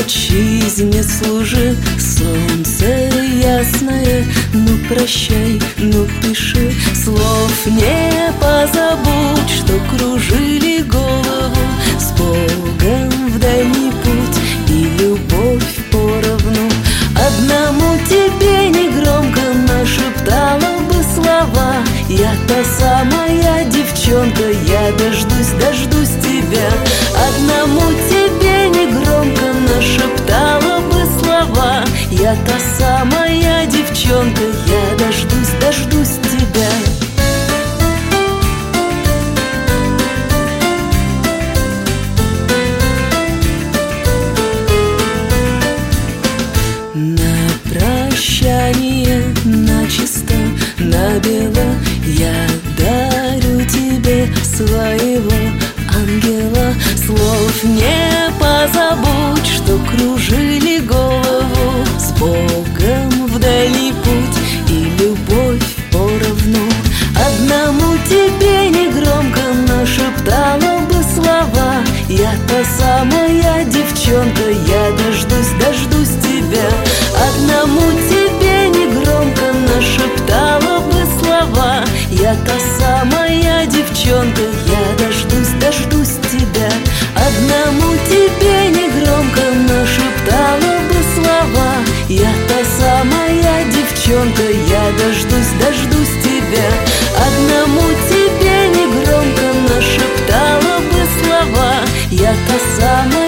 отчизне служи, солнце ясное. Ну прощай, ну пиши, слов не позабудь, что кружили голову. С Богом в дальний путь и любовь поровну. Одному тебе негромко нашептала бы слова: я та самая девчонка, я дождусь тебя. Одному тебе негромко нашептала бы слова: я та самая девчонка, я дождусь тебя. На прощание, начисто, набело я дарю тебе своего ангела. Слов не позабудь, что кружили голову. С Богом в дальний путь и любовь поровну. Одному тебе негромко нашептала бы слова: я та самая девчонка, я дождусь тебя. Одному тебе негромко нашептала бы слова: я та самая девчонка, я дождусь тебя. Одному тебе негромко нашептала бы слова: я та самая девчонка, я дождусь тебя. Одному тебе негромко нашептала бы слова: я та самая